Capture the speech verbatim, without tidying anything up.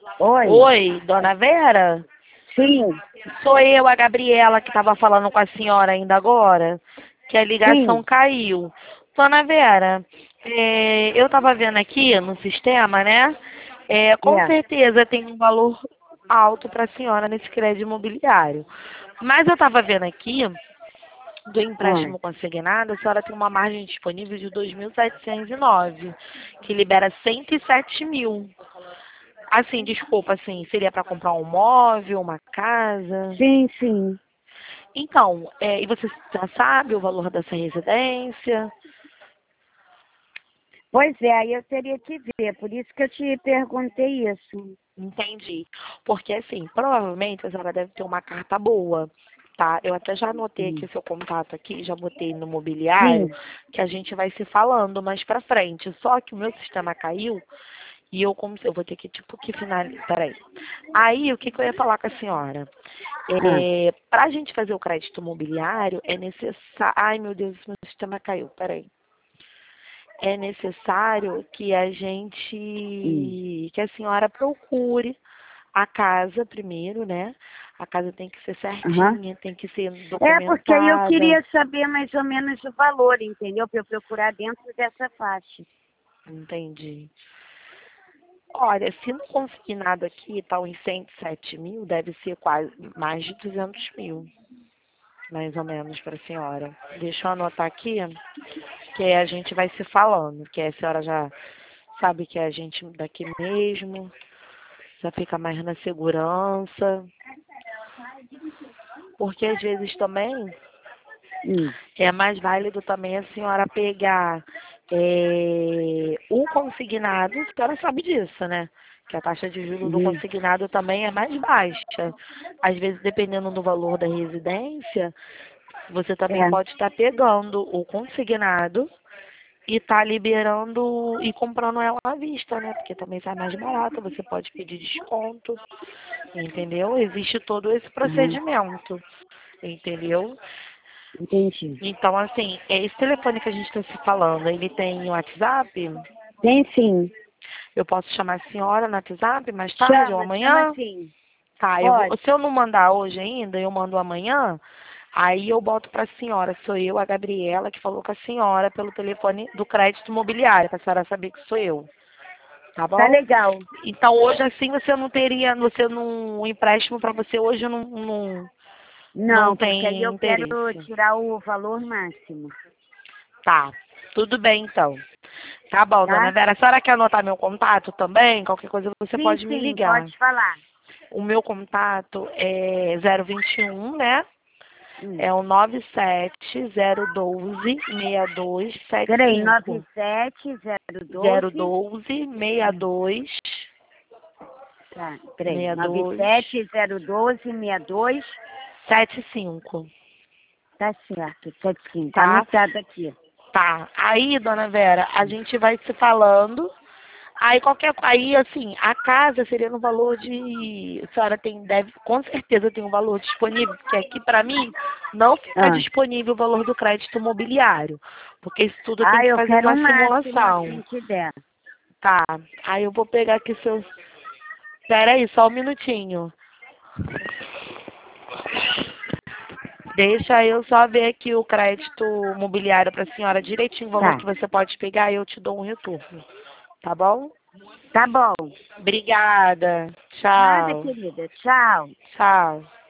Oi, Oi, dona Vera? sim, Sou eu, a Gabriela, que estava falando com a senhora ainda agora, que a ligação sim, caiu. Dona Vera, é, eu estava vendo aqui no sistema, né? É, com é, certeza tem um valor alto para a senhora nesse crédito imobiliário. Mas eu estava vendo aqui, do ah, empréstimo consignado, a senhora tem uma margem disponível de dois mil setecentos e nove, que libera cento e sete mil. Assim, desculpa, assim, seria para comprar um móvel, uma casa? sim, sim. Então, é, e você já sabe o valor dessa residência? Pois é, aí eu teria que ver, por isso que eu te perguntei isso. Entendi. Porque, assim, provavelmente a senhora deve ter uma carta boa, tá? Eu até já anotei aqui Sim, o seu contato aqui, já botei no mobiliário, sim, que a gente vai se falando mais pra frente. Só que o meu sistema caiu e eu, como se eu vou ter que, tipo, que finalizar. Peraí. Aí, o que, que eu ia falar com a senhora? ah, É, para a gente fazer o crédito imobiliário, é necessário. Ai, meu Deus, meu sistema caiu, peraí. É necessário que a hum, gente, que a senhora procure a casa primeiro, né? A casa tem que ser aham. certinha, tem que ser É, porque aí eu documentada, queria saber mais ou menos o valor, entendeu? Para eu procurar dentro dessa faixa. entendi. Olha, se não conseguir nada aqui, tá uns cento e sete mil, deve ser quase mais de duzentos mil, mais ou menos, para a senhora. Deixa eu anotar aqui, que aí a gente vai se falando, que aí a senhora já sabe que é a gente daqui mesmo, já fica mais na segurança. Porque às vezes também Hum, é mais válido também a senhora pegar é, o consignado, a senhora sabe disso, né? Que a taxa de juros do uhum, consignado também é mais baixa. Às vezes, dependendo do valor da residência, você também é, pode estar pegando o consignado e tá liberando e comprando ela à vista, né? Porque também sai mais barato, você pode pedir desconto, entendeu? Existe todo esse uhum, procedimento, entendeu? entendi. Então, assim, é esse telefone que a gente está se falando, ele tem WhatsApp? Tem sim. Eu posso chamar a senhora no WhatsApp mais tarde ou Chama, chama amanhã? assim. Tá, eu vou, Pode. se eu não mandar hoje ainda, eu mando amanhã, aí eu boto para a senhora, sou eu, a Gabriela, que falou com a senhora pelo telefone do crédito imobiliário, para a senhora saber que sou eu, tá Tá bom? legal. Então, hoje assim, você não teria, você não, um empréstimo para você hoje não, não, não Não, porque aí tem eu quero interesse. tirar o valor máximo, Tá, tudo bem então. Tá bom, dona tá? Vera. A senhora quer anotar meu contato também? Qualquer coisa você Sim, pode me sim, ligar. pode falar. O meu contato é zero vinte e um, né? Hum. É o nove sete zero um dois seis dois sete Peraí, nove cinco. sete zero zero doze. doze seis Hum. dois Tá, peraí, seis nove dois sete zero doze sessenta e dois. sete cinco. Tá certo, certinho, tá Tá? anotado aqui. Tá. Aí, dona Vera, a gente vai se falando. Aí qualquer, aí assim, a casa seria no valor de, a senhora tem, deve, com certeza tem um valor disponível, porque aqui para mim não fica Ah. disponível o valor do crédito imobiliário, porque isso tudo tem Ah, que eu fazer quero uma o máximo simulação, assim que der. tá? Aí eu vou pegar aqui seus, pera aí, só um minutinho, deixa eu só ver aqui o crédito imobiliário para a senhora direitinho o valor Tá, que você pode pegar e eu te dou um retorno, tá bom? tá bom. Obrigada, Nada, tchau, querida. Tchau. tchau.